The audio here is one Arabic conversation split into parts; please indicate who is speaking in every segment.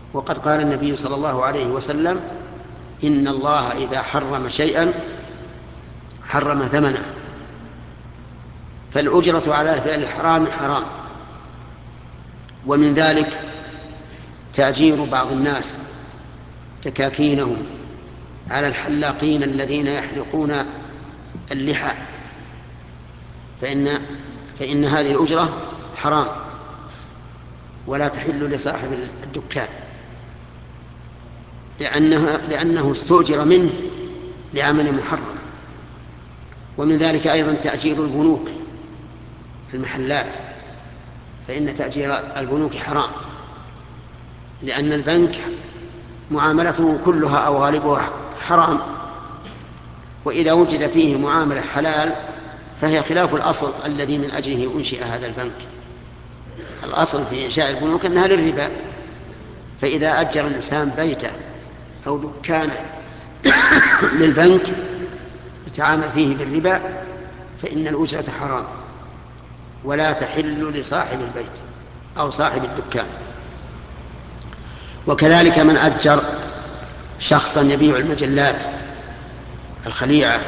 Speaker 1: وقد قال النبي صلى الله عليه وسلم: إن الله إذا حرم شيئا حرم ثمنه. فالأجرة على فعل الحرام حرام. ومن ذلك تأجير بعض الناس دكاكينهم على الحلاقين الذين يحلقون اللحى، فإن هذه الأجرة حرام ولا تحل لصاحب الدكان، لأنه استؤجر منه لعمل محرم. ومن ذلك أيضا تأجير البنوك في المحلات، فإن تأجير البنوك حرام، لأن البنك معاملته كلها أو غالبها حرام، وإذا وجد فيه معاملة حلال فهي خلاف الأصل الذي من أجله أنشئ هذا البنك. الأصل في إنشاء البنوك أنها للربا، فإذا أجر الإنسان بيته أو دكانه للبنك يتعامل فيه بالربا فإن الأجرة حرام ولا تحل لصاحب البيت أو صاحب الدكان. وكذلك من أجر شخصا يبيع المجلات الخليعة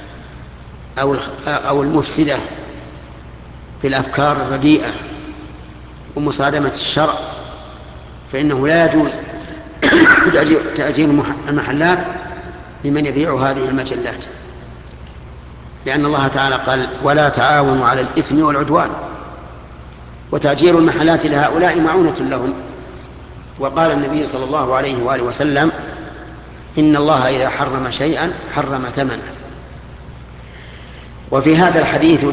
Speaker 1: أو المفسدة بالأفكار الرديئة ومصادمة الشرع، فإنه لا يجوز تأجير المحلات لمن يبيع هذه المجلات، لأن الله تعالى قال: ولا تعاونوا على الإثم والعدوان. وتأجير المحلات لهؤلاء معونة لهم. وقال النبي صلى الله عليه وآله وسلم: إن الله إذا حرم شيئا حرم ثمنه. وفي هذا الحديث